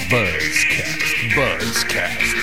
Buzzcast, Buzzcast.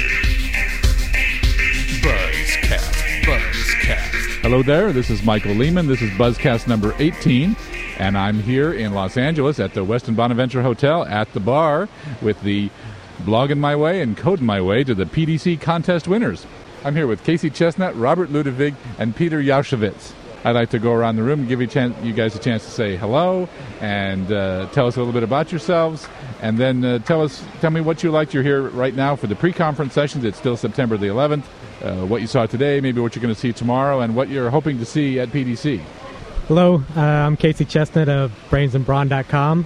Buzzcast, Buzzcast. Hello there, this is Michael Lehman. This is Buzzcast number 18, and I'm here in Los Angeles at the Westin Bonaventure Hotel at the bar with the Blogging My Way and Coding My Way to the PDC contest winners. I'm here with Casey Chestnut, Robert Ludwig, and Peter Yaushevitz. I'd like to go around the room and give you guys a chance to say hello and tell us a little bit about yourselves, and then tell me what you liked. You're here right now for the pre-conference sessions. It's still September the 11th. What you saw today, maybe what you're going to see tomorrow, and what you're hoping to see at PDC. Hello, I'm Casey Chestnut of brainsandbrawn.com.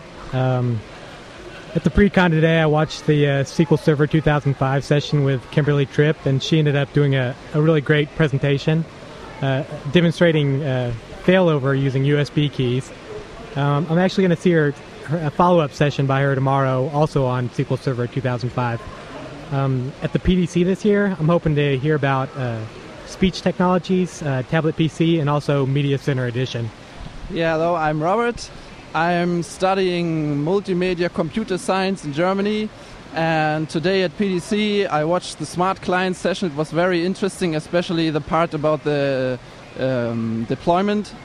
At the pre-con today, I watched the SQL Server 2005 session with Kimberly Tripp, and she ended up doing a really great presentation demonstrating failover using USB keys. I'm actually going to see a follow-up session by her tomorrow, also on SQL Server 2005. At the PDC this year, I'm hoping to hear about speech technologies, tablet PC, and also Media Center Edition. Yeah, hello, I'm Robert. I'm studying multimedia computer science in Germany, and today at PDC I watched the Smart Client session. It was very interesting, especially the part about the deployment,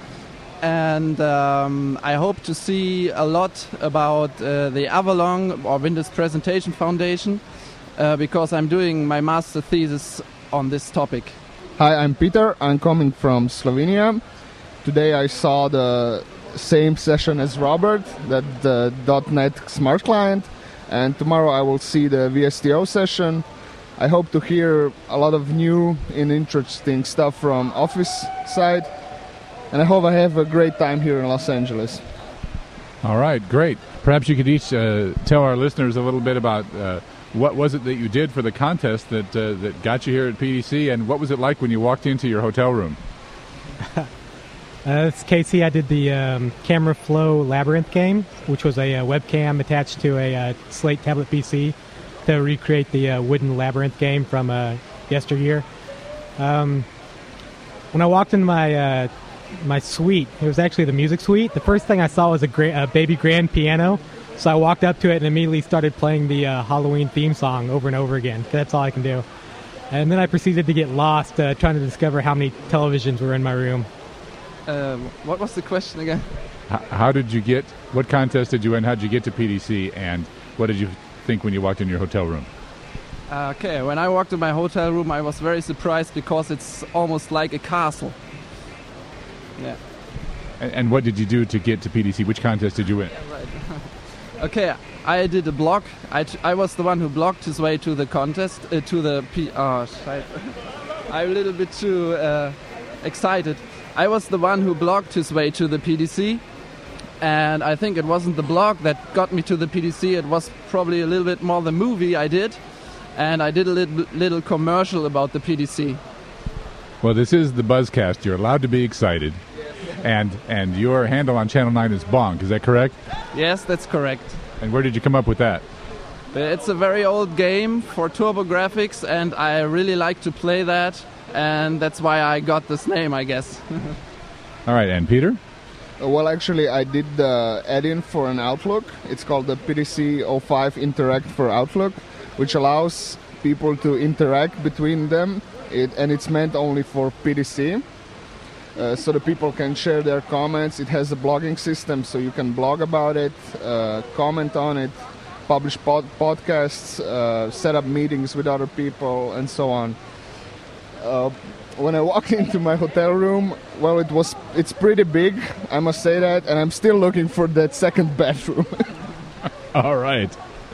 and I hope to see a lot about the Avalon or Windows Presentation Foundation, because I'm doing my master thesis on this topic. Hi, I'm Peter. I'm coming from Slovenia. Today I saw the same session as Robert, that the .NET Smart Client, and tomorrow I will see the VSTO session. I hope to hear a lot of new and interesting stuff from Office side, and I hope I have a great time here in Los Angeles. All right, great. Perhaps you could each tell our listeners a little bit about what was it that you did for the contest that got you here at PDC, and what was it like when you walked into your hotel room? It's Casey. I did the Camera Flow Labyrinth game, which was a webcam attached to a Slate tablet PC to recreate the wooden labyrinth game from yesteryear. When I walked into my suite, it was actually the music suite. The first thing I saw was a baby grand piano, so I walked up to it and immediately started playing the Halloween theme song over and over again. That's all I can do. And then I proceeded to get lost trying to discover how many televisions were in my room. What was the question again? How did you get, what contest did you win, how did you get to PDC, and what did you think when you walked in your hotel room? Okay, when I walked in my hotel room, I was very surprised because it's almost like a castle. Yeah. And what did you do to get to PDC? Which contest did you win? Yeah, right. Okay, I did a blog. I was the one who blogged his way to the contest, to the I'm a little bit too excited. I was the one who blogged his way to the PDC, and I think it wasn't the blog that got me to the PDC. It was probably a little bit more the movie I did, and I did a little commercial about the PDC. Well, this is the Buzzcast. You're allowed to be excited, and your handle on Channel 9 is Bonk. Is that correct? Yes, that's correct. And where did you come up with that? It's a very old game for TurboGrafx, and I really like to play that. And that's why I got this name, I guess. All right, and Peter? Well, actually, I did the add-in for an Outlook. It's called the PDC 05 Interact for Outlook, which allows people to interact between them, and it's meant only for PDC. So the people can share their comments. It has a blogging system, so you can blog about it, comment on it, publish podcasts, set up meetings with other people, and so on. When I walked into my hotel room, well, it's pretty big, I must say that, and I'm still looking for that second bedroom. All right.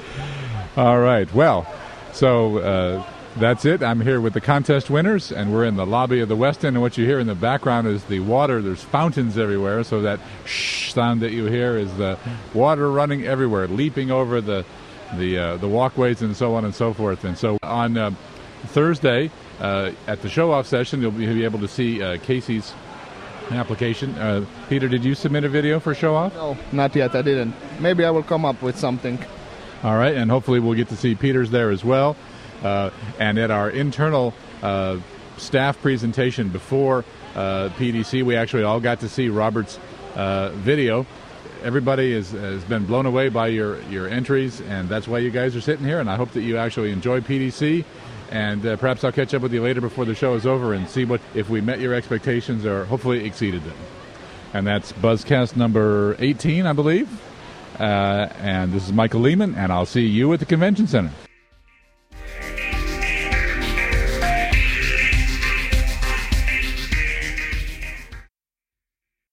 Well, so that's it. I'm here with the contest winners, and we're in the lobby of the Westin, and what you hear in the background is the water. There's fountains everywhere, so that shh sound that you hear is the water running everywhere, leaping over the walkways and so on and so forth. And so on Thursday, at the show-off session, you'll be able to see Casey's application. Peter, did you submit a video for show-off? No, not yet. I didn't. Maybe I will come up with something. All right, and hopefully we'll get to see Peter's there as well. And at our internal staff presentation before PDC, we actually all got to see Robert's video. everybody has been blown away by your entries, and that's why you guys are sitting here. And I hope that you actually enjoy PDC. And perhaps I'll catch up with you later before the show is over and see if we met your expectations or hopefully exceeded them. And that's Buzzcast number 18, I believe. And this is Michael Lehman, and I'll see you at the Convention Center.